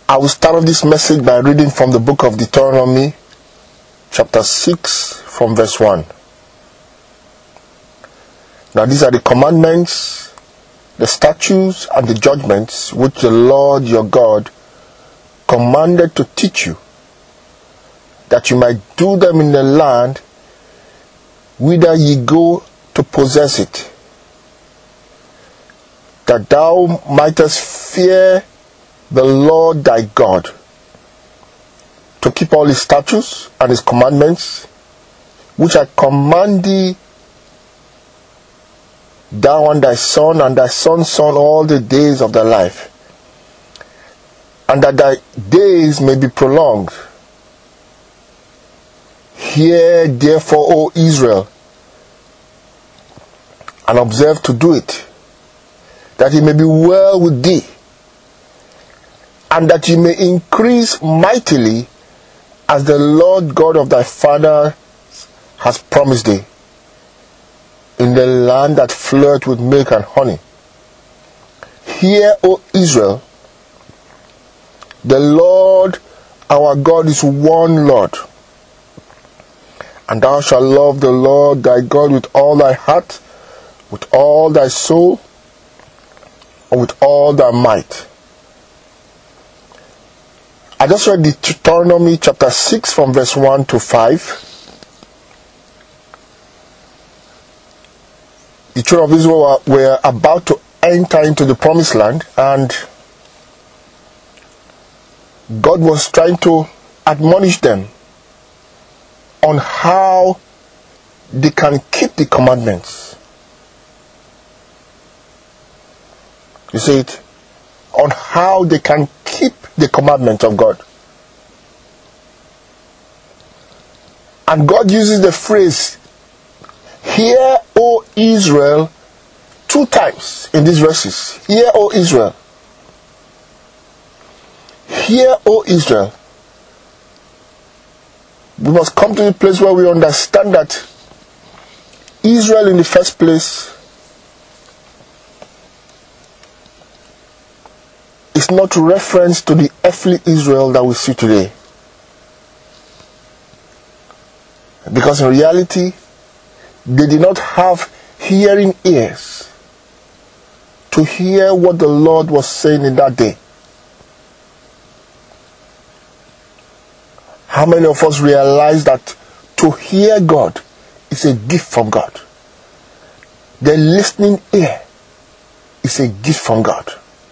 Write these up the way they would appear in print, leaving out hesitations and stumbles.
I will start off this message by reading from the book of Deuteronomy, chapter 6, from verse 1. Now these are the commandments, the statutes, and the judgments which the Lord your God commanded to teach you, that you might do them in the land whither ye go to possess it, that thou mightest fear the Lord thy God, to keep all his statutes and his commandments, which I command thee, thou and thy son's son all the days of thy life, and that thy days may be prolonged. Hear therefore, O Israel, and observe to do it, that it may be well with thee, and that ye may increase mightily, as the Lord God of thy father has promised thee, in the land that floweth with milk and honey. Hear, O Israel, the Lord our God is one Lord, and thou shalt love the Lord thy God with all thy heart, with all thy soul, and with all thy might. I just read Deuteronomy chapter 6 from verse 1 to 5. The children of Israel were about to enter into the promised land, and God was trying to admonish them on how they can keep the commandments. You see it? On how they can keep the commandments of God. And God uses the phrase, "Hear, O Israel," 2 times in these verses. Hear, O Israel. Hear, O Israel. We must come to the place where we understand that Israel in the first place is not reference to the earthly Israel that we see today. Because in reality, they did not have hearing ears to hear what the Lord was saying in that day. How many of us realize that to hear God is a gift from God? The listening ear is a gift from God.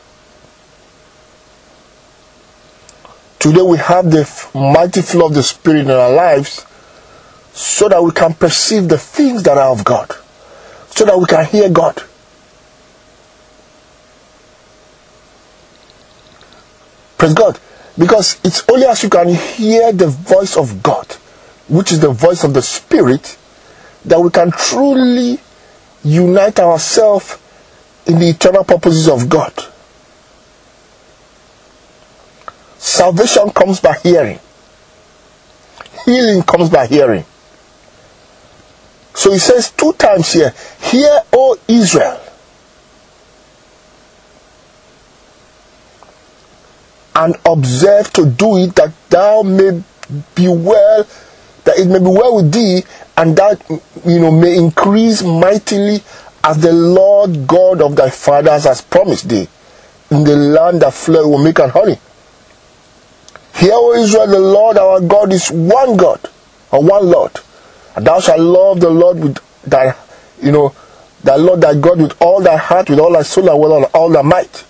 Today we have the mighty flow of the Spirit in our lives so that we can perceive the things that are of God, so that we can hear God. Praise God. Because it's only as you can hear the voice of God, which is the voice of the Spirit, that we can truly unite ourselves in the eternal purposes of God. Salvation comes by hearing. Healing comes by hearing. So he says 2 times here, "Hear, O Israel, and observe to do it, that thou may be well, that it may be well with thee, and that may increase mightily, as the Lord God of thy fathers has promised thee, in the land that floweth with milk and honey. Hear, O Israel, the Lord our God is one God, or one Lord. And thou shalt love the Lord with thy, thy Lord thy God with all thy heart, with all thy soul, and with all thy might."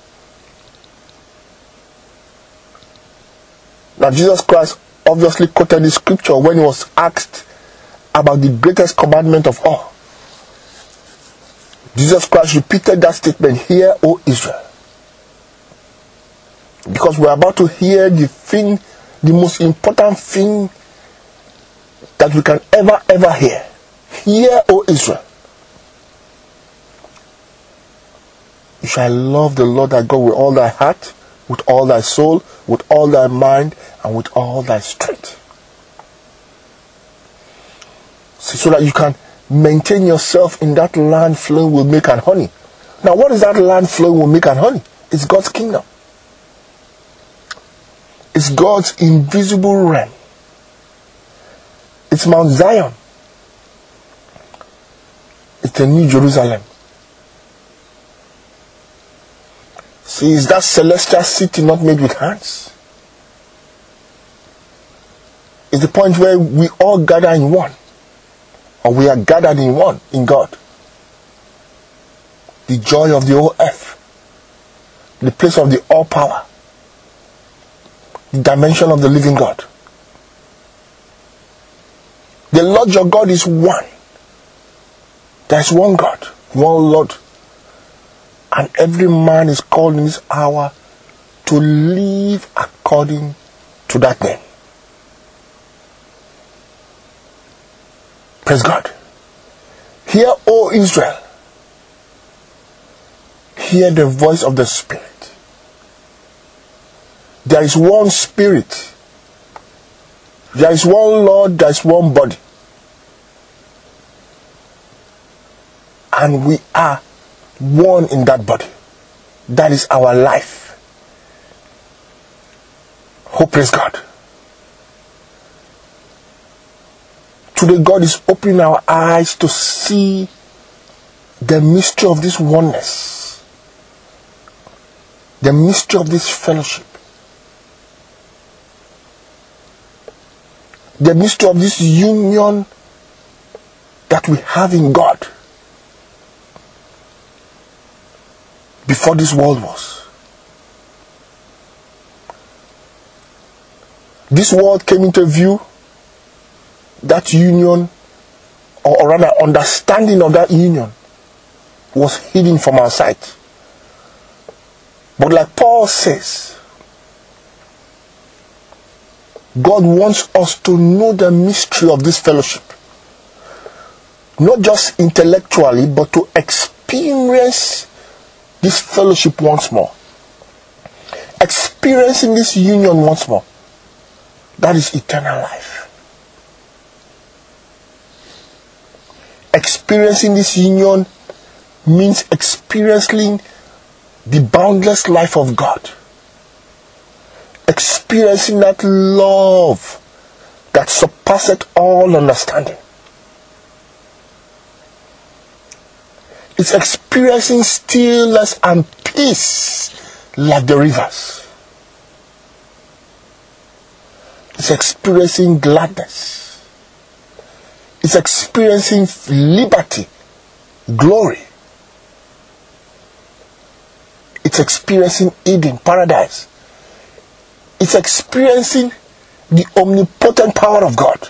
Now Jesus Christ obviously quoted the scripture when he was asked about the greatest commandment of all. Jesus Christ repeated that statement, "Hear, O Israel." Because we're about to hear the most important thing that we can ever hear. Hear, O Israel. You shall love the Lord thy God with all thy heart, with all thy soul, with all thy mind, and with all thy strength. So that you can maintain yourself in that land flowing with milk and honey. Now, what is that land flowing with milk and honey? It's God's kingdom. is God's invisible realm. It's Mount Zion. It's the New Jerusalem. See, it's that celestial city not made with hands. It's the point where we all gather in one. Or we are gathered in one, in God. The joy of the whole earth. The place of the all power. The dimension of the living God. The Lord your God is one. There is one God, one Lord. And every man is called in this hour to live according to that name. Praise God. Hear, O Israel. Hear the voice of the Spirit. There is one Spirit. There is one Lord. There is one body. And we are one in that body. That is our life. Oh, praise God. Today God is opening our eyes to see the mystery of this oneness. The mystery of this fellowship. The mystery of this union that we have in God. Before this world was. This world came into view. That union, or rather understanding of that union, was hidden from our sight. But like Paul says, God wants us to know the mystery of this fellowship. Not just intellectually, but to experience this fellowship once more. Experiencing this union once more. That is eternal life. Experiencing this union means experiencing the boundless life of God. Experiencing that love that surpasseth all understanding. It's experiencing stillness and peace like the rivers. It's experiencing gladness. It's experiencing liberty, glory. It's experiencing Eden, paradise. It's experiencing the omnipotent power of God.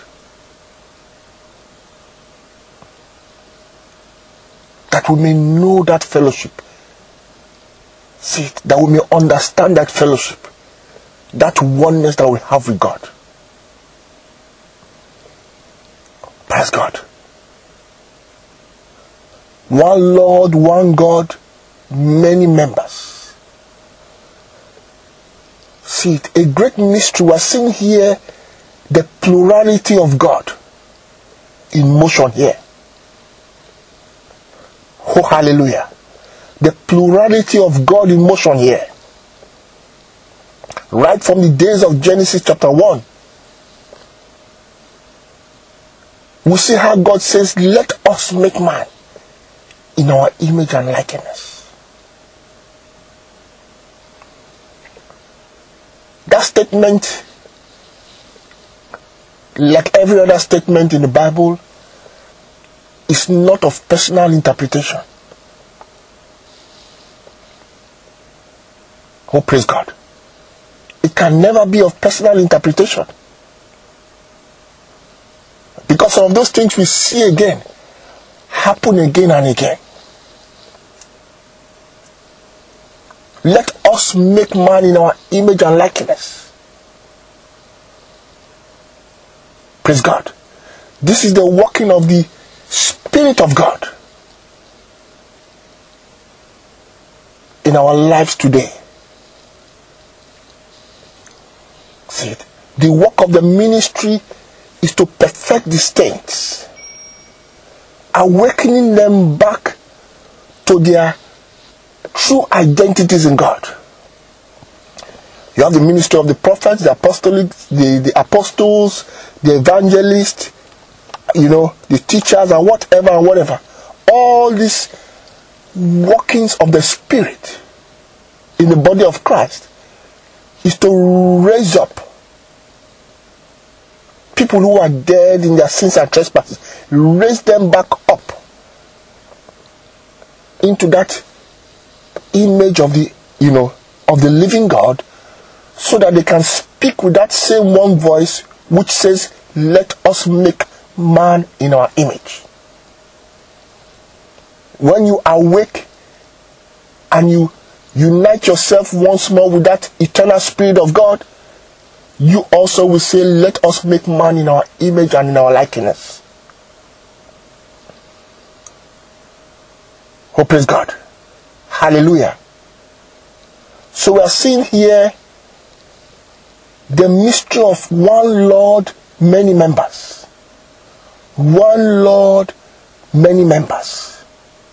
That we may know that fellowship. See it, that we may understand that fellowship. That oneness that we have with God. Praise God. One Lord, one God, many members. See it, a great mystery. We are seeing here the plurality of God in motion here. Oh, hallelujah. The plurality of God in motion here. Right from the days of Genesis chapter 1. We see how God says, let us make man in our image and likeness. That statement, like every other statement in the Bible, is not of personal interpretation. Oh, praise God. It can never be of personal interpretation. Because some of those things we see again happen again and again. Let us make man in our image and likeness. Praise God. This is the working of the Spirit of God in our lives today. See it. The work of the ministry is to perfect the saints, awakening them back to their true identities in God. You have the ministry of the prophets, the apostolic, the apostles, the evangelists, the teachers and whatever. All these workings of the Spirit in the body of Christ is to raise up people who are dead in their sins and trespasses, raise them back up into that image of the living God, so that they can speak with that same one voice which says, let us make man in our image. When you awake and you unite yourself once more with that eternal Spirit of God, you also will say, let us make man in our image and in our likeness. Oh, praise God. Hallelujah. So we are seeing here the mystery of one Lord, many members. One Lord, many members.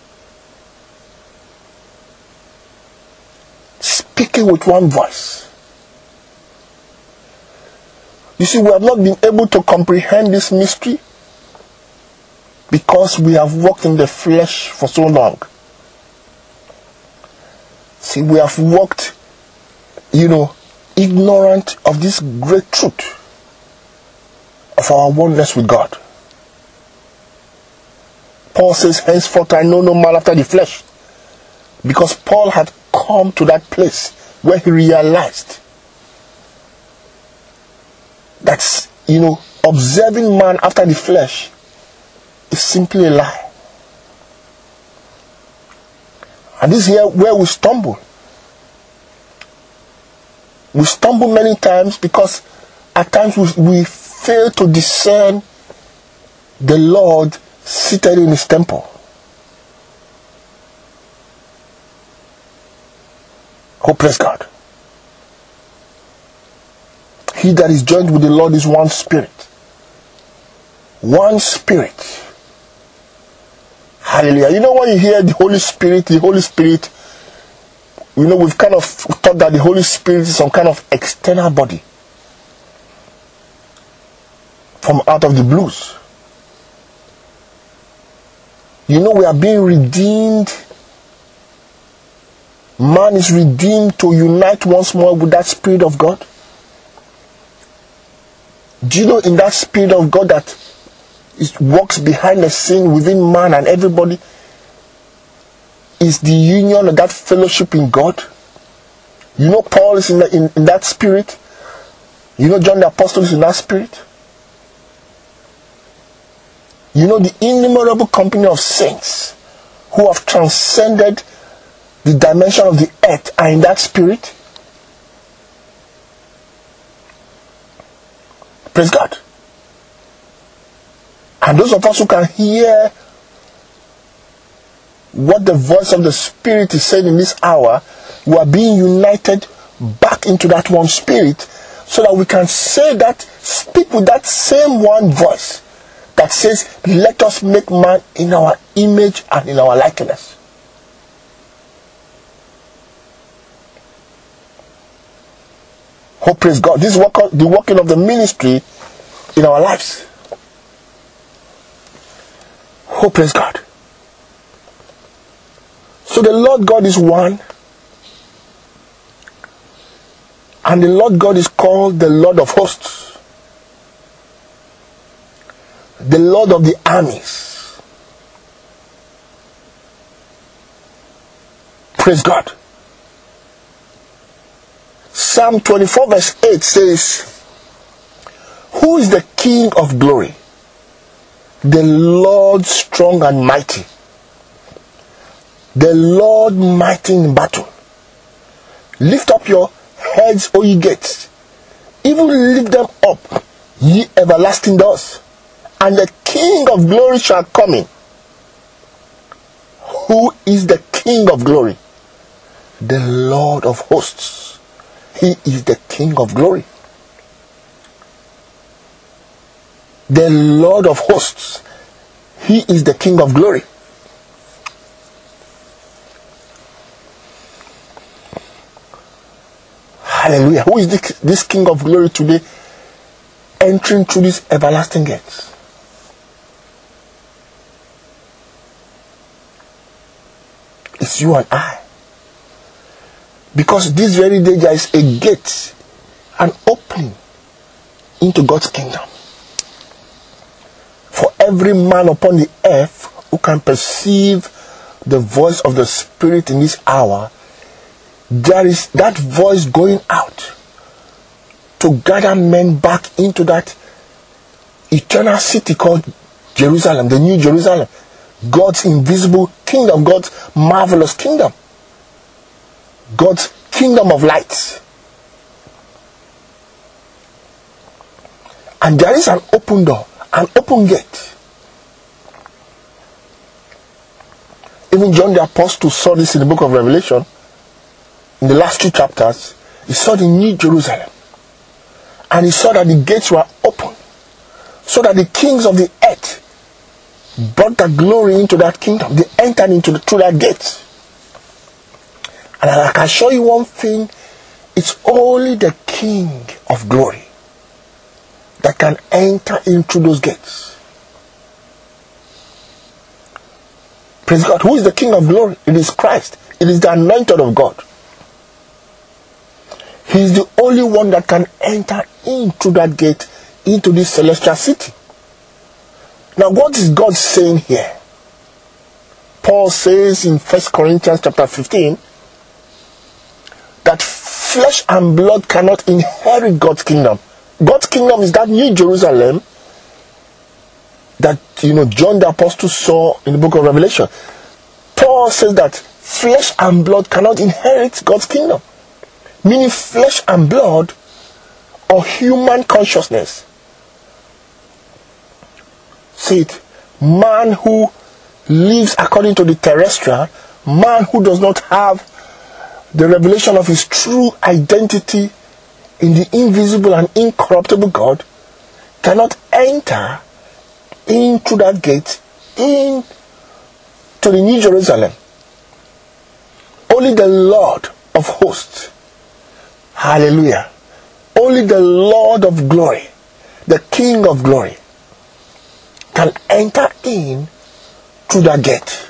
Speaking with one voice. You see, we have not been able to comprehend this mystery because we have walked in the flesh for so long. See, we have walked, ignorant of this great truth of our oneness with God. Paul says, henceforth I know no man after the flesh. Because Paul had come to that place where he realized that, observing man after the flesh is simply a lie. And this is here where we stumble. We stumble many times because at times we fail to discern the Lord seated in his temple. Oh, praise God. He that is joined with the Lord is one spirit. One spirit. Hallelujah. When you hear the Holy Spirit, we've kind of thought that the Holy Spirit is some kind of external body from out of the blues. We are being redeemed. Man is redeemed to unite once more with that Spirit of God. Do you know in that Spirit of God that it works behind the scene within man and everybody is the union of that fellowship in God? Paul is in that Spirit. John the Apostle is in that Spirit. The innumerable company of saints who have transcended the dimension of the earth are in that Spirit. Praise God. And those of us who can hear what the voice of the Spirit is saying in this hour, we are being united back into that one Spirit, so that we can speak with that same one voice that says, let us make man in our image and in our likeness. Oh, praise God. This is the working of the ministry in our lives. Oh, praise God. So the Lord God is one. And the Lord God is called the Lord of hosts. The Lord of the armies. Praise God. Psalm 24 verse 8 says, who is the King of glory? The Lord strong and mighty. The Lord mighty in battle. Lift up your heads, O ye gates. Even lift them up, ye everlasting doors. And the King of glory shall come in. Who is the King of glory? The Lord of hosts. He is the King of glory. The Lord of hosts. He is the King of glory. Hallelujah. Who is this King of glory today entering through these everlasting gates? It's you and I. Because this very day there is a gate, an opening into God's kingdom. For every man upon the earth who can perceive the voice of the Spirit in this hour, there is that voice going out to gather men back into that eternal city called Jerusalem, the New Jerusalem, God's invisible kingdom, God's marvelous kingdom, God's kingdom of light. And there is an open door, an open gate. Even John the Apostle saw this in the book of Revelation. In the last 2 chapters, he saw the New Jerusalem. And he saw that the gates were open. So that the kings of the earth brought the glory into that kingdom. They entered through that gate. And I can show you one thing. It's only the King of glory that can enter into those gates. Praise God. Who is the King of glory? It is Christ. It is the anointed of God. He is the only one that can enter into that gate, into this celestial city. Now, what is God saying here? Paul says in 1 Corinthians chapter 15 that flesh and blood cannot inherit God's kingdom. God's kingdom is that New Jerusalem that John the Apostle saw in the book of Revelation. Paul says that flesh and blood cannot inherit God's kingdom. Meaning flesh and blood or human consciousness. See it. Man who lives according to the terrestrial, man who does not have the revelation of his true identity in the invisible and incorruptible God, cannot enter into that gate, into the New Jerusalem. Only the Lord of hosts, hallelujah, only the Lord of glory, the King of glory, can enter in through that gate.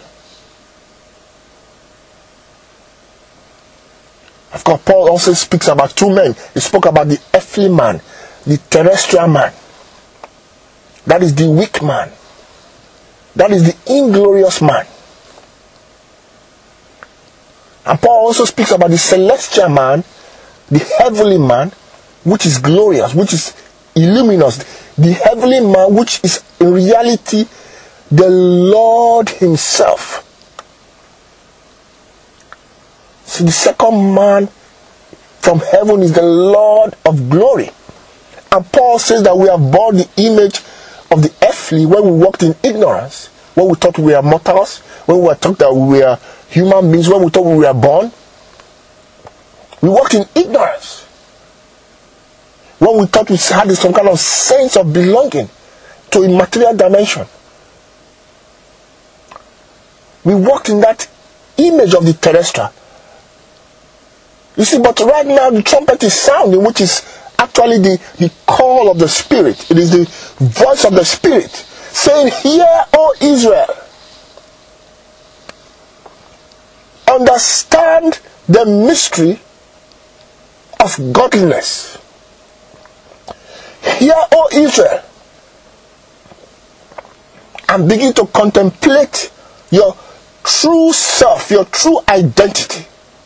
Of course, Paul also speaks about 2 men. He spoke about the earthly man, the terrestrial man. That is the weak man. That is the inglorious man. And Paul also speaks about the celestial man, the heavenly man, which is glorious, which is illuminous. The heavenly man, which is in reality the Lord himself. So the second man from heaven is the Lord of glory. And Paul says that we have borne the image of the earthly when we walked in ignorance, when we thought we were mortals, when we were taught that we were human beings, when we thought we were born. We walked in ignorance. When we thought we had some kind of sense of belonging to a material dimension. We walked in that image of the terrestrial. You see, but right now the trumpet is sounding, which is actually the call of the Spirit. It is the voice of the Spirit saying, "Hear, O Israel, understand the mystery of godliness. Hear, O Israel, and begin to contemplate your true self, your true identity."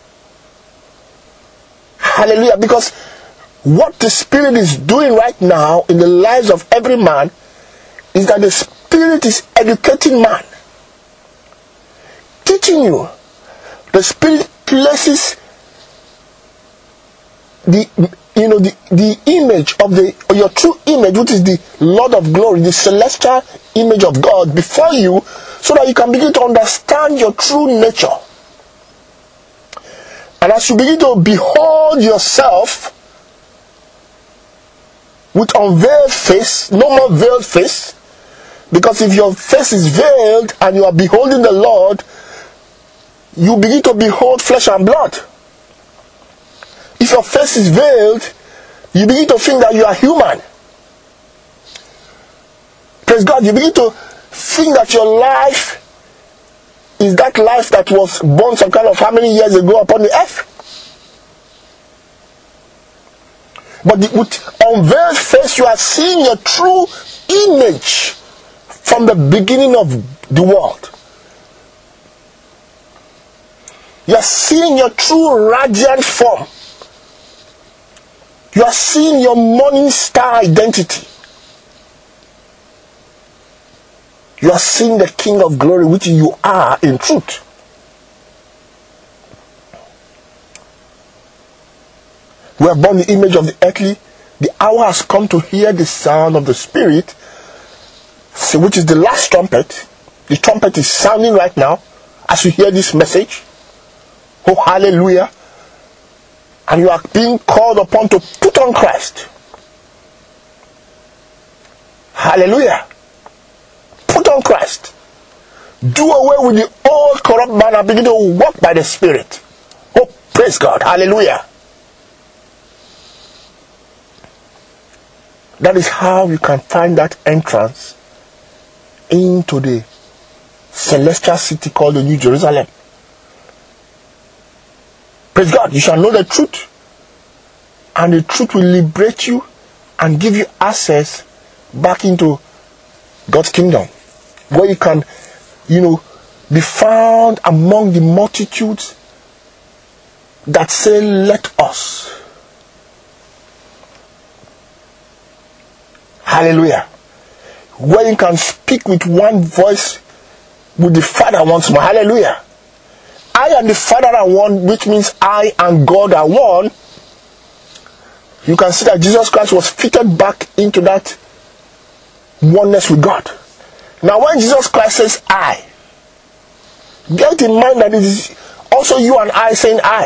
Hallelujah. Because what the Spirit is doing right now in the lives of every man is that the Spirit is educating man, teaching you. The Spirit places the image of your true image, which is the Lord of glory, the celestial image of God before you, so that you can begin to understand your true nature. And as you begin to behold yourself with unveiled face, no more veiled face, because if your face is veiled and you are beholding the Lord, you begin to behold flesh and blood. If your face is veiled, you begin to think that you are human. Praise God. You begin to think that your life is that life that was born some kind of how many years ago upon the earth. But with unveiled face, you are seeing your true image from the beginning of the world. You are seeing your true radiant form. You are seeing your morning star identity. You are seeing the King of Glory, which you are in truth. We have borne the image of the earthly. The hour has come to hear the sound of the Spirit, which is the last trumpet. The trumpet is sounding right now as you hear this message. Oh, hallelujah. And you are being called upon to put on Christ. Hallelujah. Put on Christ. Do away with the old corrupt man and begin to walk by the Spirit. Oh, praise God. Hallelujah. That is how you can find that entrance into the celestial city called the New Jerusalem. Praise God. You shall know the truth, and the truth will liberate you and give you access back into God's kingdom, where you can, be found among the multitudes that say, let us. Hallelujah. Where you can speak with one voice with the Father once more. Hallelujah. I and the Father are one, which means I and God are one. You can see that Jesus Christ was fitted back into that oneness with God. Now when Jesus Christ says I, get in mind that it is also you and I saying I.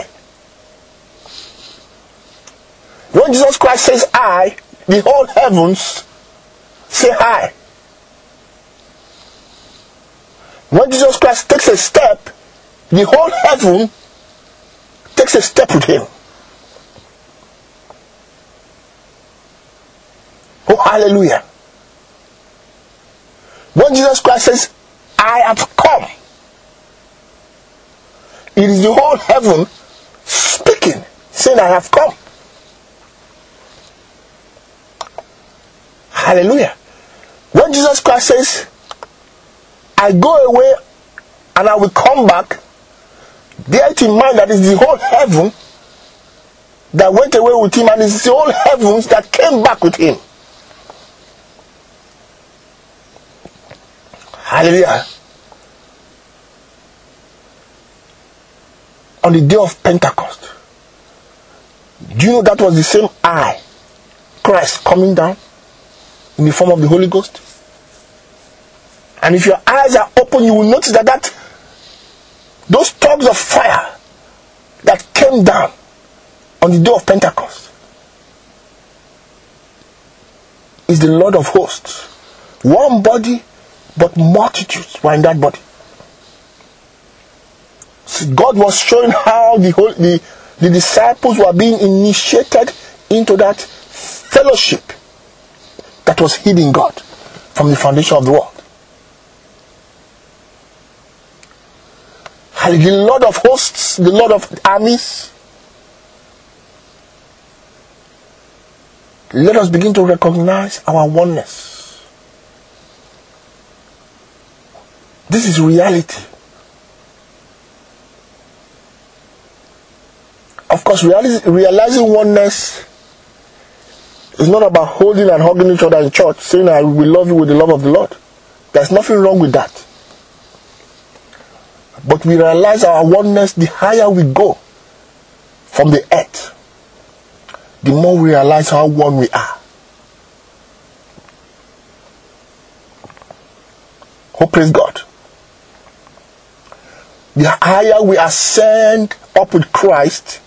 When Jesus Christ says I, the whole heavens say I. When Jesus Christ takes a step, the whole heaven takes a step with him. Oh, hallelujah. When Jesus Christ says, I have come, it is the whole heaven speaking, saying, I have come. Hallelujah. When Jesus Christ says, I go away and I will come back, bear it in mind that it's the whole heaven that went away with him, and it's the whole heavens that came back with him. Hallelujah. On the day of Pentecost, do you know that was the same I, Christ, coming down in the form of the Holy Ghost? And if your eyes are open, you will notice that those tongues of fire that came down on the day of Pentecost is the Lord of hosts. One body, but multitudes were in that body. So God was showing how the disciples were being initiated into that fellowship that was hid in God from the foundation of the world. The Lord of hosts, the Lord of armies. Let us begin to recognize our oneness. This is reality. Of course, realizing oneness is not about holding and hugging each other in church, saying, I will love you with the love of the Lord. There's nothing wrong with that. But we realize our oneness the higher we go from the earth, the more we realize how one we are. Oh, praise God. The higher we ascend up with Christ,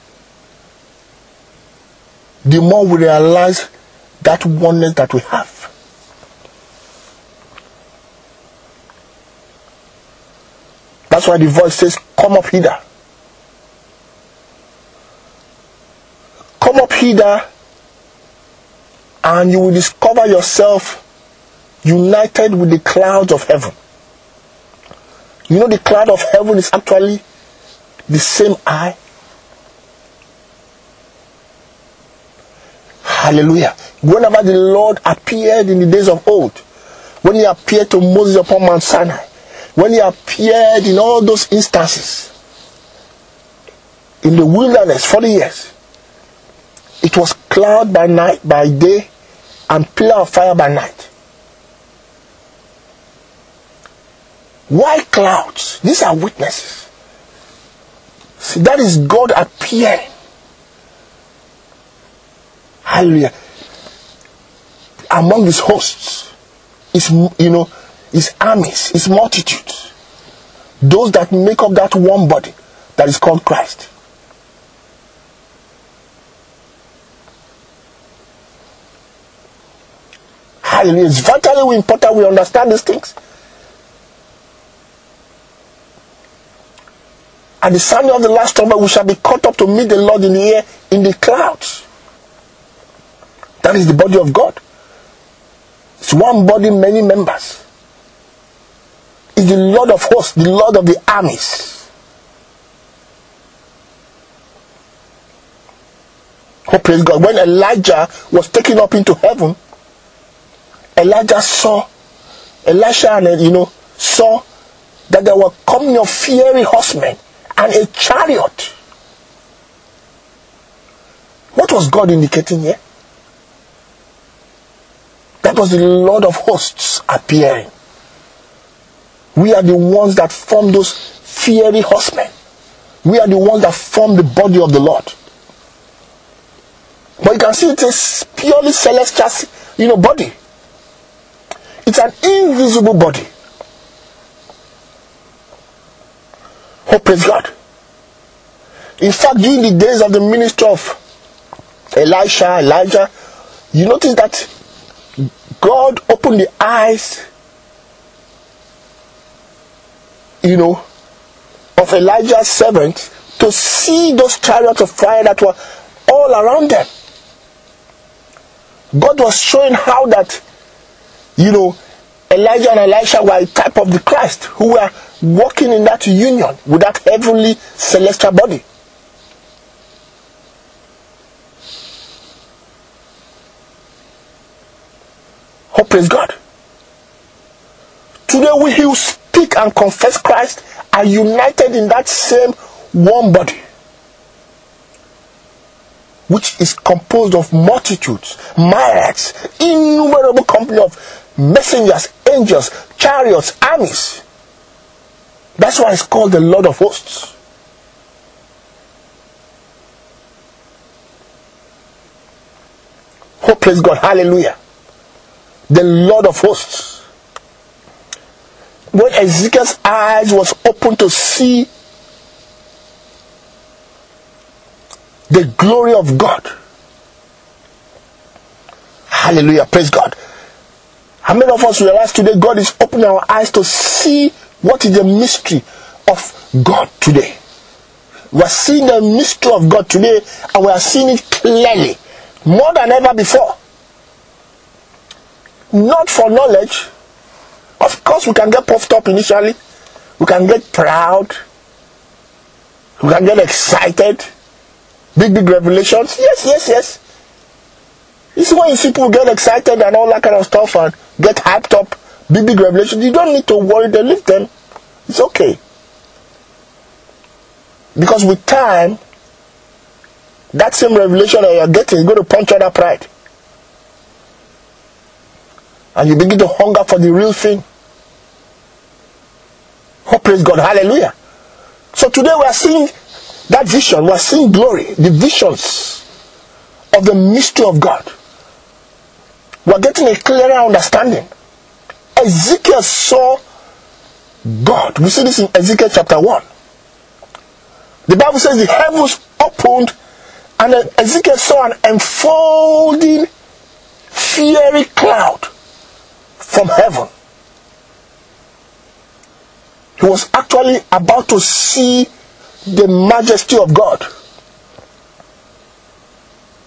the more we realize that oneness that we have. That's why the voice says, come up hither. come up hither and you will discover yourself united with the clouds of heaven. You know, the cloud of heaven is actually the same eye. Hallelujah. Whenever the Lord appeared in the days of old, when he appeared to Moses upon Mount Sinai, when he appeared in all those instances, in the wilderness 40 years, it was cloud by night, by day, and pillar of fire by night. Why clouds? These are witnesses. See, that is God appearing. Hallelujah. Among his hosts, his armies, his multitudes, those that make up that one body that is called Christ. Hallelujah. It's vitally important we understand these things. At the sound of the last trumpet, we shall be caught up to meet the Lord in the air in the clouds. That is the body of God. It's one body, many members. It's the Lord of hosts, the Lord of the armies. Oh, praise God. When Elijah was taken up into heaven, Elisha saw that there were coming of fiery horsemen and a chariot. What was God indicating here? That was the Lord of hosts appearing. We are the ones that form those fiery horsemen. We are the ones that form the body of the Lord. But you can see it's a purely celestial, body. It's an invisible body. Oh, praise God. In fact, during the days of the ministry of Elijah, you notice that God opened the eyes, of Elijah's servant to see those chariots of fire that were all around them. God was showing how that, Elijah and Elisha were a type of the Christ who were walking in that union with that heavenly celestial body. Oh, praise God. Today we who speak and confess Christ are united in that same one body, which is composed of multitudes, myriads, innumerable company of messengers, angels, chariots, armies. That's why it's called the Lord of hosts. Oh, praise God. Hallelujah. The Lord of hosts. When Ezekiel's eyes was opened to see the glory of God. Hallelujah. Praise God. How many of us realize today God is opening our eyes to see what is the mystery of God today? We are seeing the mystery of God today, and we are seeing it clearly, more than ever before. Not for knowledge. Of course, we can get puffed up initially. We can get proud. We can get excited. Big revelations. Yes. You see, when you see people get excited and all that kind of stuff and get hyped up, big revelations, you don't need to worry. They leave them. It's okay. Because with time, that same revelation that you're getting is going to punch out that pride. And you begin to hunger for the real thing. Oh, praise God. Hallelujah. So today we are seeing that vision. We are seeing glory. The visions of the mystery of God. We are getting a clearer understanding. Ezekiel saw God. We see this in Ezekiel chapter 1. The Bible says the heavens opened and Ezekiel saw an enfolding fiery cloud from heaven. He was actually about to see the majesty of God.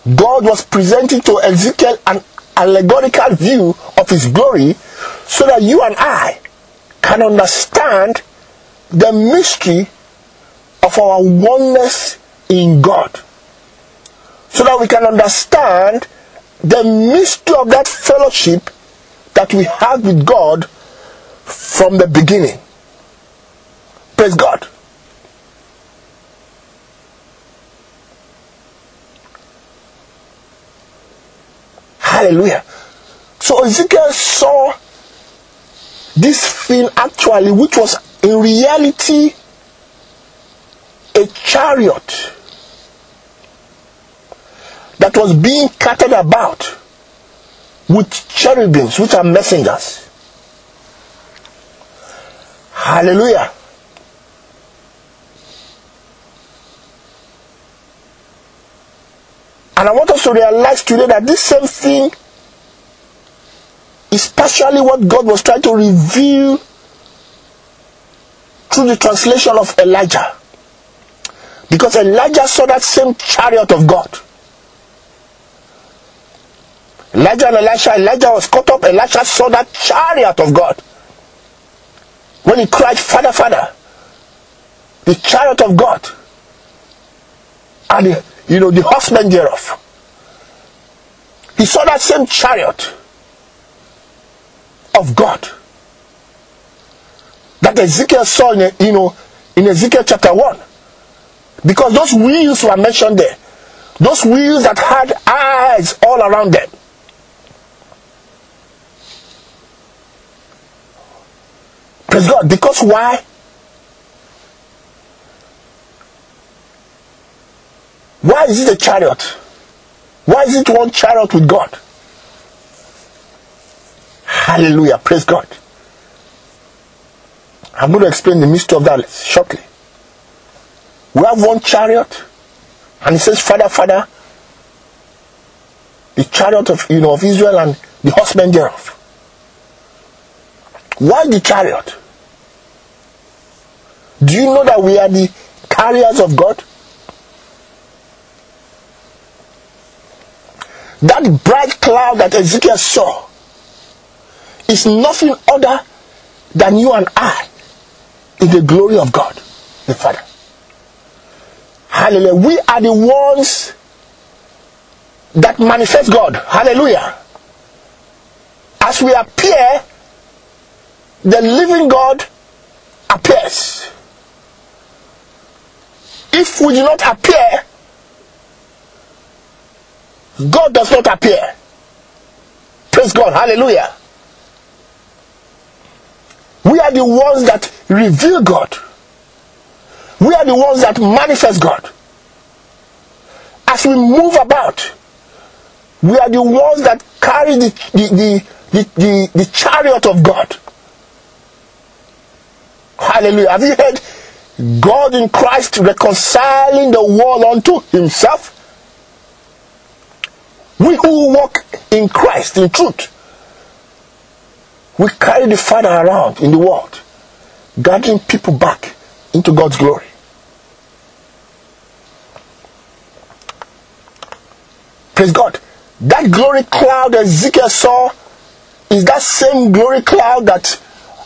God was presenting to Ezekiel an allegorical view of his glory so that you and I can understand the mystery of our oneness in God. So that we can understand the mystery of that fellowship that we have with God from the beginning. Praise God. Hallelujah. So Ezekiel saw this thing actually, which was in reality a chariot that was being carted about with cherubims, which are messengers. Hallelujah. And I want us to realize today that this same thing is partially what God was trying to reveal through the translation of Elijah. Because Elijah saw that same chariot of God. Elijah and Elisha, Elijah was caught up, Elisha saw that chariot of God. When he cried, Father, Father, the chariot of God. And the horsemen thereof. He saw that same chariot of God that Ezekiel saw in Ezekiel chapter 1. Because those wheels were mentioned there. Those wheels that had eyes all around them. Praise God. Because why? Why is it a chariot? Why is it one chariot with God? Hallelujah. Praise God. I'm going to explain the mystery of that shortly. We have one chariot, and it says, Father, Father, the chariot of Israel and the horsemen thereof. Why the chariot? Do you know that we are the carriers of God? That bright cloud that Ezekiel saw is nothing other than you and I in the glory of God, the Father. Hallelujah. We are the ones that manifest God. Hallelujah. As we appear, the living God appears. If we do not appear, God does not appear. Praise God. Hallelujah. We are the ones that reveal God. We are the ones that manifest God. As we move about, we are the ones that carry the chariot of God. Hallelujah. Have you heard God in Christ reconciling the world unto himself? We who walk in Christ, in truth, we carry the Father around in the world, gathering people back into God's glory. Praise God. That glory cloud that Ezekiel saw is that same glory cloud that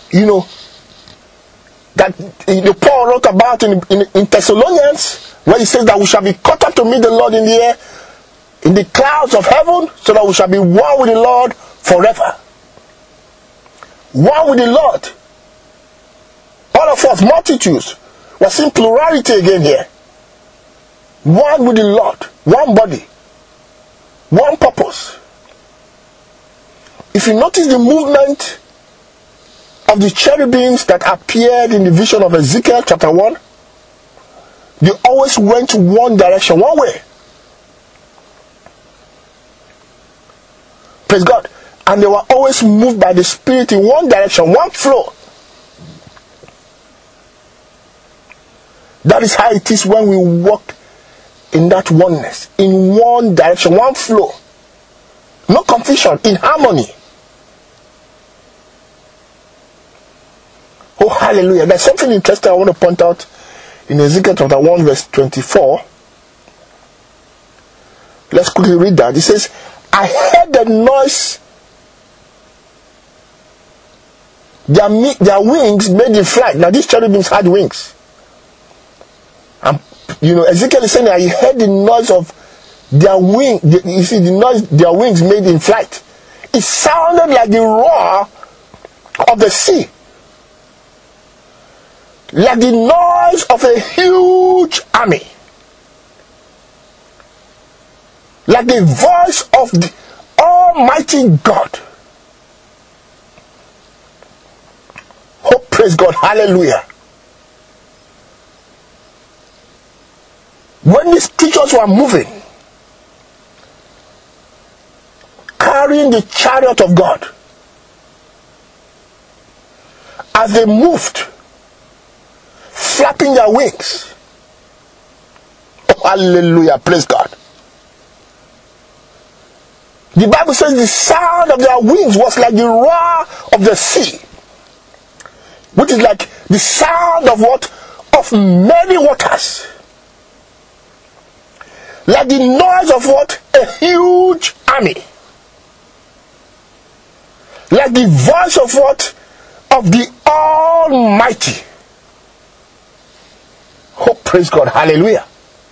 Paul wrote about in Thessalonians, where he says that we shall be caught up to meet the Lord in the air, in the clouds of heaven, so that we shall be one with the Lord forever. One with the Lord. All of us, multitudes. We're seeing plurality again here. One with the Lord. One body. One purpose. If you notice the movement of the cherubims that appeared in the vision of Ezekiel chapter 1, they always went one direction, one way. Praise God. And they were always moved by the Spirit in one direction, one flow. That is how it is when we walk in that oneness, in one direction, one flow. No confusion, in harmony. Oh, hallelujah. There's something interesting I want to point out in Ezekiel chapter 1 verse 24. Let's quickly read that. It says, I heard the noise. Their wings made in flight. Now these cherubims had wings. And Ezekiel is saying that he heard the noise of their wing. You see the noise their wings made in flight. It sounded like the roar of the sea. Like the noise of a huge army. Like the voice of the Almighty God. Oh, praise God. Hallelujah. When these creatures were moving, carrying the chariot of God, as they moved, flapping their wings. Oh, hallelujah. Praise God. The Bible says the sound of their wings was like the roar of the sea. Which is like the sound of what? Of many waters. Like the noise of what? A huge army. Like the voice of what? Of the Almighty. Oh, praise God. Hallelujah.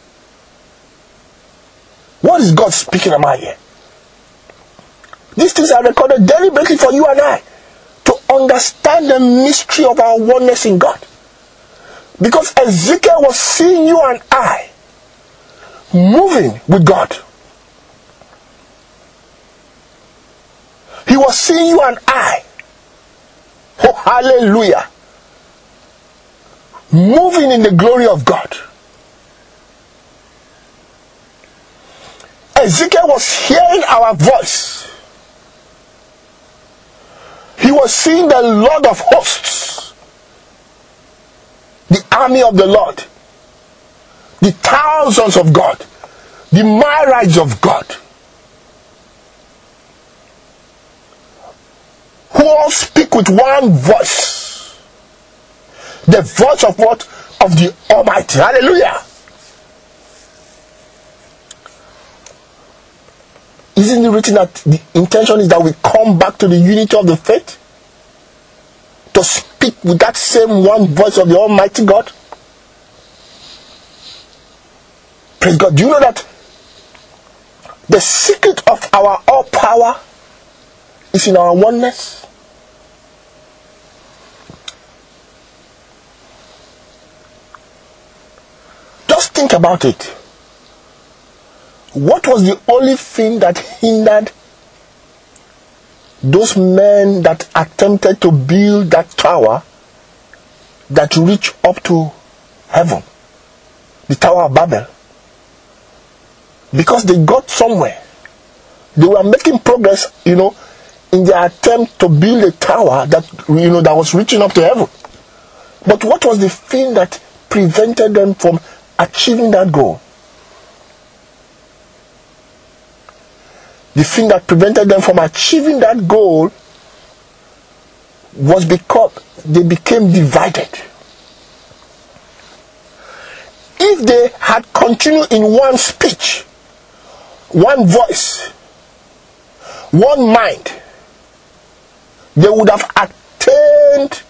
What is God speaking about here? These things are recorded deliberately for you and I to understand the mystery of our oneness in God. Because Ezekiel was seeing you and I moving with God. He was seeing you and I, oh hallelujah, moving in the glory of God. Ezekiel was hearing our voice. He was seeing the Lord of hosts, the army of the Lord, the thousands of God, the myriads of God, who all speak with one voice. The voice of what? Of the Almighty. Hallelujah. Isn't it written that the intention is that we come back to the unity of the faith? To speak with that same one voice of the Almighty God? Praise God. Do you know that the secret of our all power is in our oneness? Just think about it. What was the only thing that hindered those men that attempted to build that tower that reached up to heaven? The Tower of Babel. Because they got somewhere. They were making progress, in their attempt to build a tower that, that was reaching up to heaven. But what was the thing that prevented them from achieving that goal? The thing that prevented them from achieving that goal was because they became divided. If they had continued in one speech, one voice, one mind, they would have attained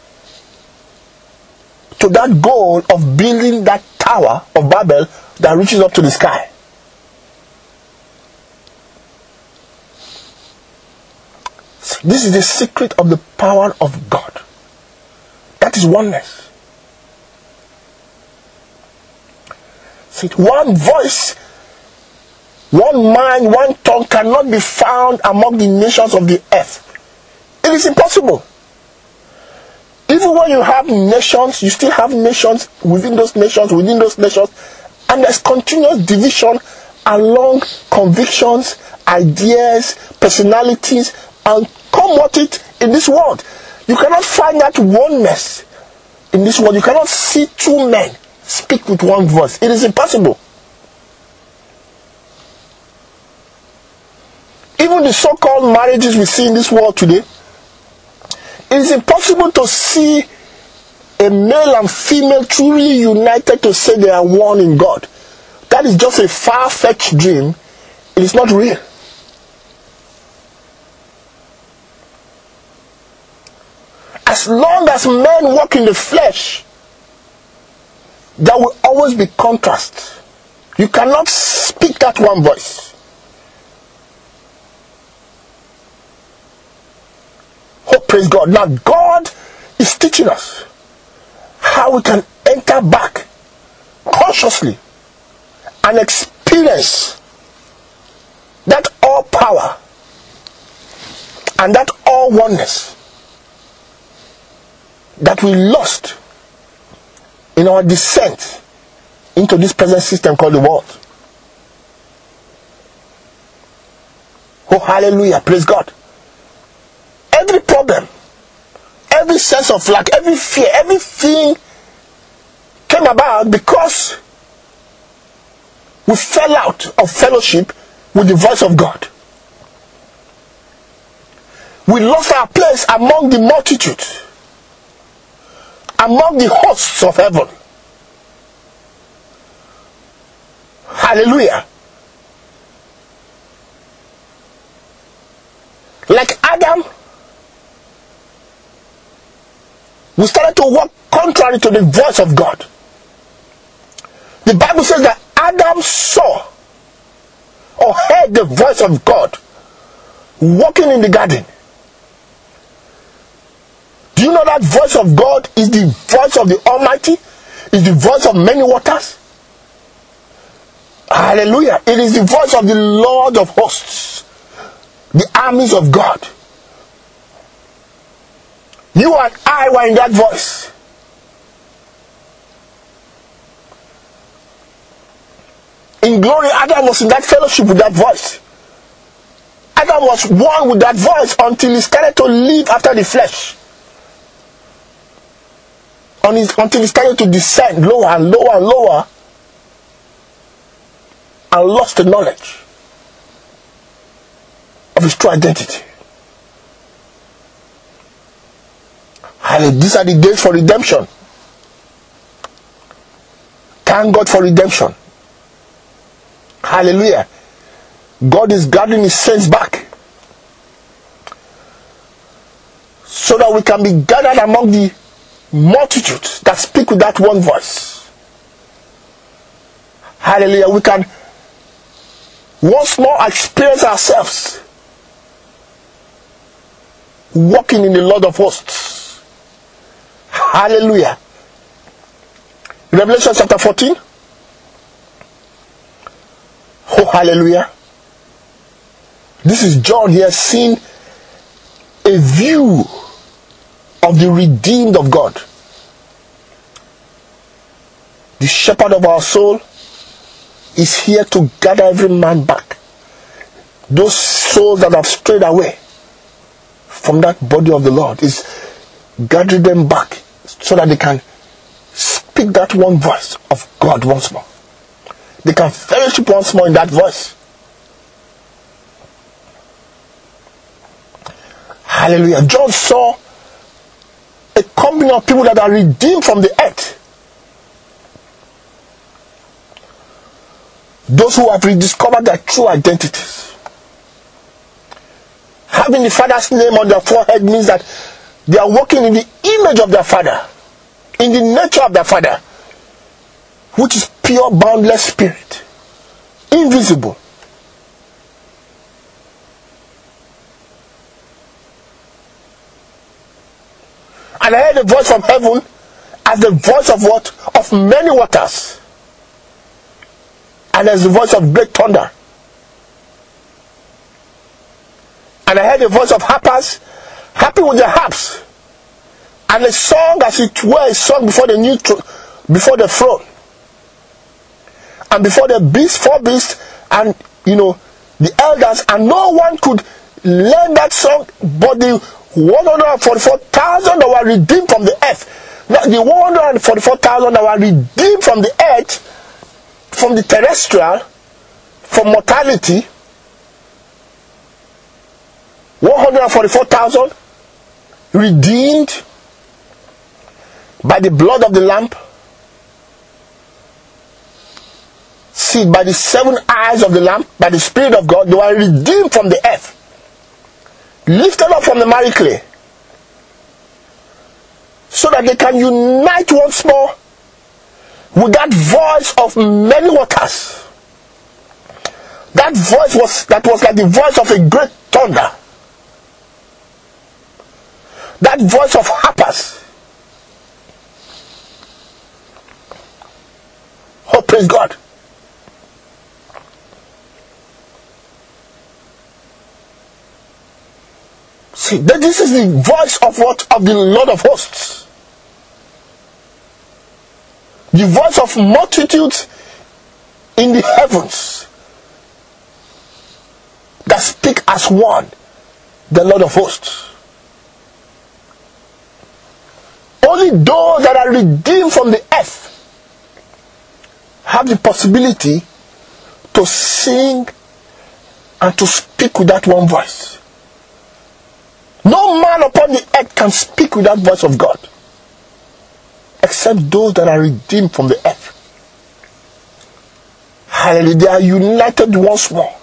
to that goal of building that Tower of Babel that reaches up to the sky. This is the secret of the power of God. That is oneness. See, one voice, one mind, one tongue cannot be found among the nations of the earth. It is impossible. Even when you have nations, you still have nations within those nations, and there's continuous division along convictions, ideas, personalities, and come what it in this world. You cannot find that oneness in this world. You cannot see two men speak with one voice. It is impossible. Even the so-called marriages we see in this world today, it is impossible to see a male and female truly united to say they are one in God. That is just a far-fetched dream It is not real. As long as men walk in the flesh, there will always be contrast. You cannot speak that one voice. Oh, praise God. Now God is teaching us how we can enter back consciously and experience that all power and that all oneness that we lost in our descent into this present system called the world. Oh, hallelujah, praise God. Every problem, every sense of lack, every fear, everything came about because we fell out of fellowship with the voice of God. We lost our place among the multitude, among the hosts of heaven. Hallelujah. Like Adam, we started to walk contrary to the voice of God. The Bible says that Adam saw or heard the voice of God walking in the garden. Do you know that voice of God is the voice of the Almighty? Is the voice of many waters? Hallelujah. It is the voice of the Lord of hosts, the armies of God. You and I were in that voice. In glory, Adam was in that fellowship with that voice. Adam was one with that voice until he started to live after the flesh. Until he started to descend lower and lower and lower and lost the knowledge of his true identity. Hallelujah. These are the days for redemption. Thank God for redemption. Hallelujah. God is gathering his saints back so that we can be gathered among the multitude that speak with that one voice. Hallelujah. We can once more experience ourselves walking in the Lord of hosts. Hallelujah. Revelation chapter 14. Oh, hallelujah. This is John here seeing a view of the redeemed of God. The shepherd of our soul is here to gather every man back. Those souls that have strayed away from that body of the Lord is gathering them back so that they can speak that one voice of God once more. They can fellowship once more in that voice. Hallelujah. John saw a company of people that are redeemed from the earth. Those who have rediscovered their true identities. Having the Father's name on their forehead means that they are walking in the image of their Father, in the nature of their Father, which is pure, boundless spirit, invisible. And I heard a voice from heaven as the voice of what? Of many waters. And as the voice of great thunder. And I heard a voice of harpers, happy with their harps. And a song as it were a song before the throne. And before the beast, four beasts, and the elders, and no one could learn that song but the 144,000 that were redeemed from the earth. Now, the 144,000 that were redeemed from the earth, from the terrestrial, from mortality, 144,000 redeemed by the blood of the Lamb. See, by the 7 eyes of the Lamb, by the Spirit of God, they were redeemed from the earth, lifted up from the miry clay, so that they can unite once more with that voice of many waters. That voice was like the voice of a great thunder. That voice of harpers. Oh, praise God. See, this is the voice of what? Of the Lord of hosts. The voice of multitudes in the heavens that speak as one, the Lord of hosts. Only those that are redeemed from the earth have the possibility to sing and to speak with that one voice. No man upon the earth can speak with that voice of God, except those that are redeemed from the earth. Hallelujah. They are united once more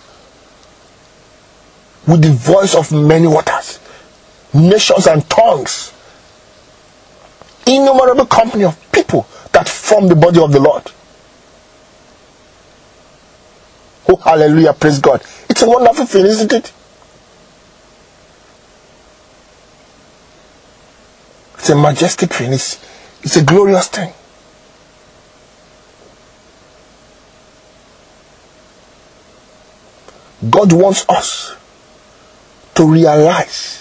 with the voice of many waters, nations and tongues, innumerable company of people that form the body of the Lord. Oh, hallelujah, praise God. It's a wonderful thing, isn't it? It's a majestic thing. It's a glorious thing. God wants us to realize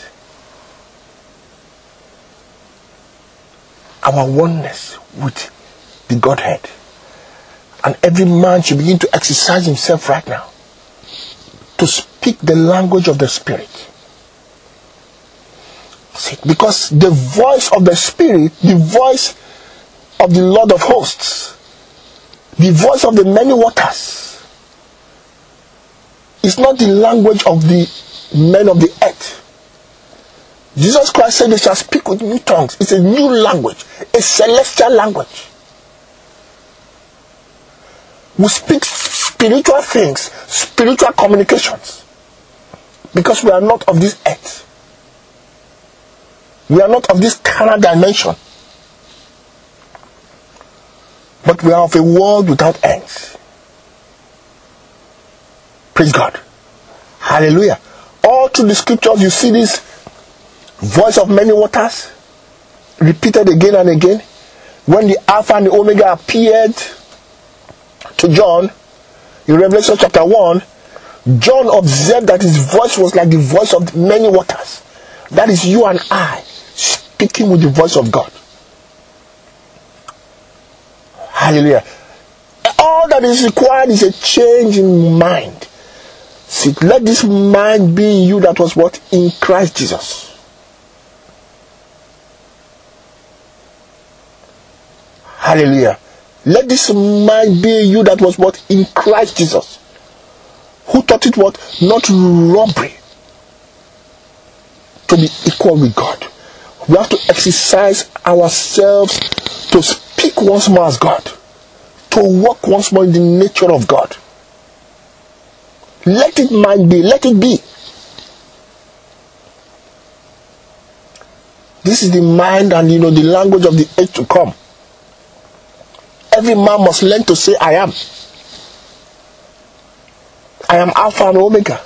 our oneness with the Godhead. And every man should begin to exercise himself right now to speak the language of the Spirit. See, because the voice of the Spirit, the voice of the Lord of hosts, the voice of the many waters, is not the language of the men of the earth. Jesus Christ said they shall speak with new tongues. It's a new language, a celestial language. We speak spiritual things, spiritual communications, because we are not of this earth. We are not of this carnal dimension, but we are of a world without ends. Praise God. Hallelujah. All through the scriptures you see this voice of many waters repeated again and again. When the Alpha and the Omega appeared to John in Revelation chapter 1, John observed that his voice was like the voice of many waters. That is you and I speaking with the voice of God. Hallelujah. All that is required is a change in mind. See, let this mind be in you that was what? In Christ Jesus. Hallelujah. Let this mind be in you that was what? In Christ Jesus. Who thought it what? Not robbery to be equal with God. We have to exercise ourselves to speak once more as God, to walk once more in the nature of God. Let it mind be, let it be. This is the mind and the language of the age to come. Every man must learn to say, I am. I am Alpha and Omega.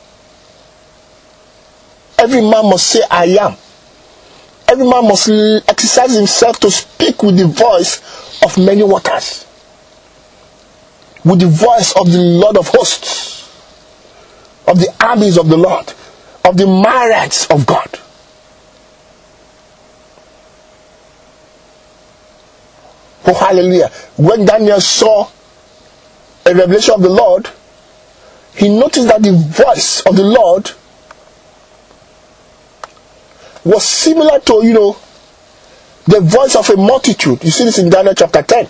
Every man must say, I am. Every man must exercise himself to speak with the voice of many waters, with the voice of the Lord of hosts, of the armies of the Lord, of the myriads of God. Oh, hallelujah. When Daniel saw a revelation of the Lord, he noticed that the voice of the Lord was similar to, the voice of a multitude. You see this in Daniel chapter 10.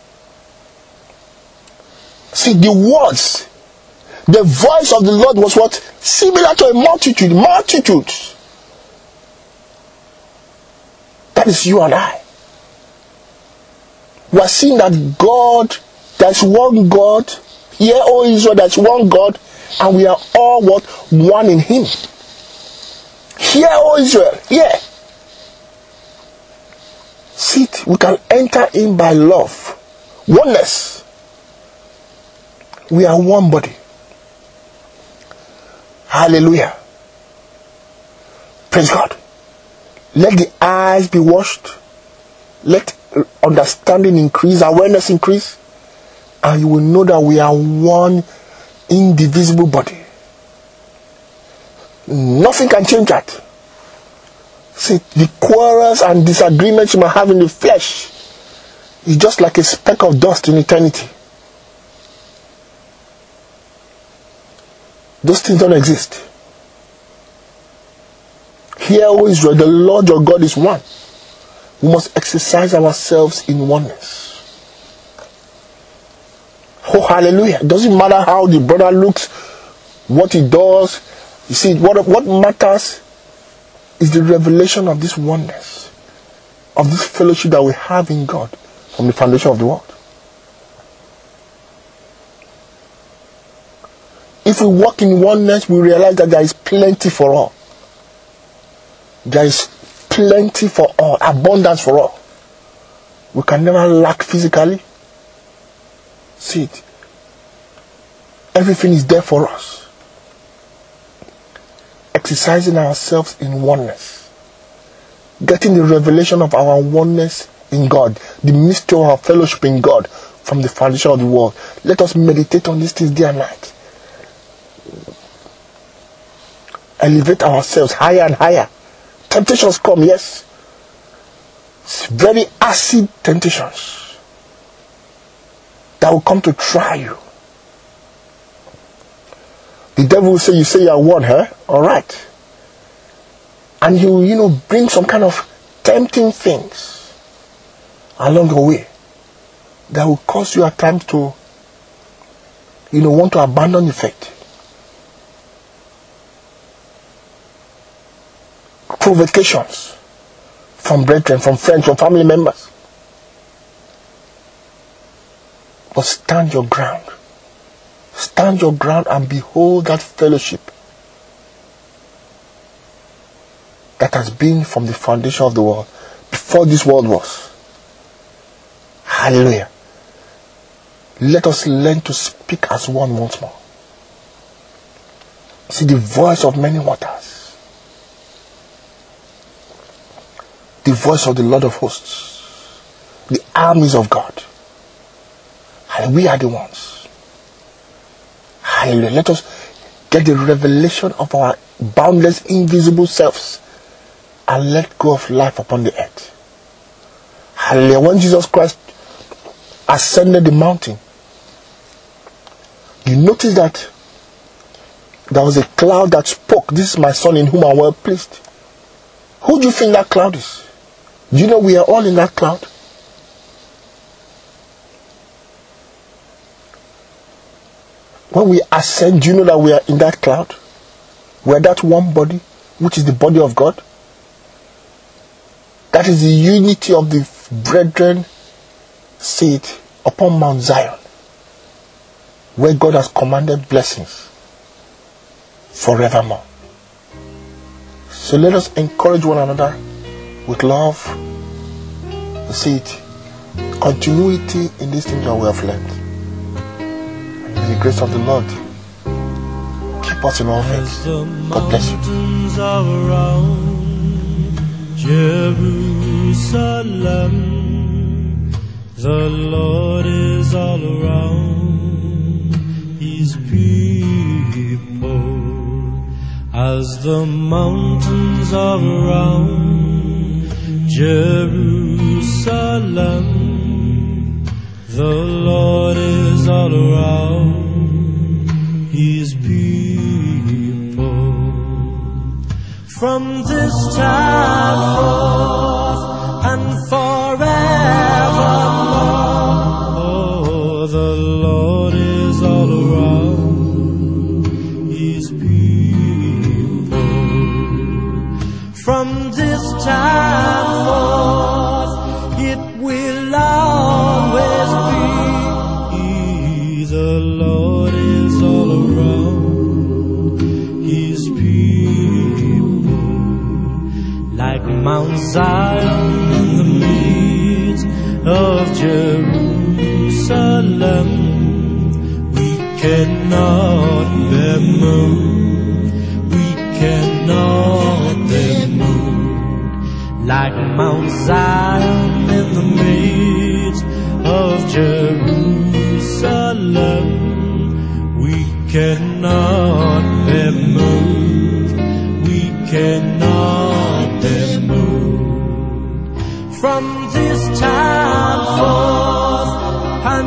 See, the words, the voice of the Lord was what? Similar to a multitude. Multitudes. That is you and I. We are seeing that God, there is one God Hear, O Israel, there's one God, and we are all what? One in him. Hear, O Israel, hear. See it, we can enter in by love. Oneness. We are one body. Hallelujah. Praise God. Let the eyes be washed. Let understanding increase, awareness increase. And you will know that we are one indivisible body. Nothing can change that. See, the quarrels and disagreements you might have in the flesh is just like a speck of dust in eternity. Those things don't exist. Hear, O Israel, the Lord your God is one. We must exercise ourselves in oneness. Oh, hallelujah. It doesn't matter how the brother looks, what he does. You see, what matters is the revelation of this oneness, of this fellowship that we have in God from the foundation of the world. If we walk in oneness, we realize that there is plenty for all. There is plenty for all, abundance for all. We can never lack physically. See it. Everything is there for us. Exercising ourselves in oneness. Getting the revelation of our oneness in God. The mystery of our fellowship in God from the foundation of the world. Let us meditate on these things day and night. Elevate ourselves higher and higher. Temptations come, yes. It's very acid temptations that will come to try you. The devil will say, you say you are one, huh? Alright. And he will, bring some kind of tempting things along the way that will cause you at times to, want to abandon the faith. Provocations from brethren, from friends, from family members. But stand your ground. Stand your ground and behold that fellowship that has been from the foundation of the world, before this world was. Hallelujah. Let us learn to speak as one once more. See the voice of many waters. The voice of the Lord of hosts. The armies of God. And we are the ones. Hallelujah. Let us get the revelation of our boundless, invisible selves and let go of life upon the earth. Hallelujah. When Jesus Christ ascended the mountain, you notice that there was a cloud that spoke, "This is my son in whom I am well pleased." Who do you think that cloud is? Do you know we are all in that cloud? When we ascend, do you know that we are in that cloud? We are that one body, which is the body of God. That is the unity of the brethren, see it, upon Mount Zion, where God has commanded blessings forevermore. So let us encourage one another with love. See it, continuity in these things that we have learned. May the grace of the Lord keep us in all things. God bless you. Jerusalem, the Lord is all around His people. As the mountains are around Jerusalem, the Lord is all around His people. From this time forth and forevermore, the Lord is all around His people. From this time forth, it will always be the Lord. Zion in the midst of Jerusalem. We cannot be moved. We cannot be moved. Like Mount Zion in the midst of Jerusalem. We cannot be moved. We cannot be moved. From this time forth and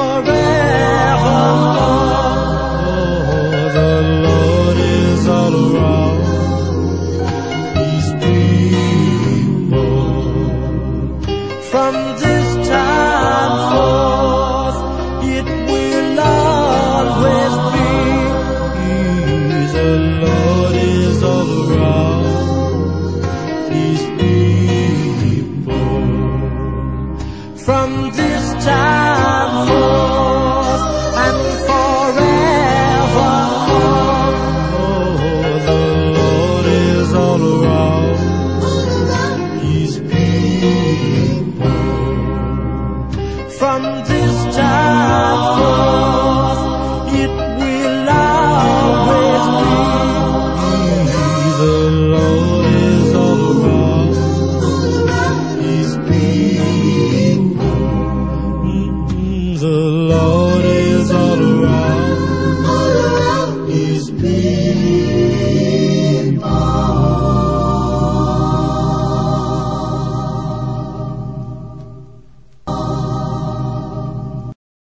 forevermore, the Lord is all around His people. From this time forth, it will always be. The Lord is all around His people. From this time forth and forevermore, the Lord is all around His people. From this time forth, it will always be. The Lord is all around His people. The Lord is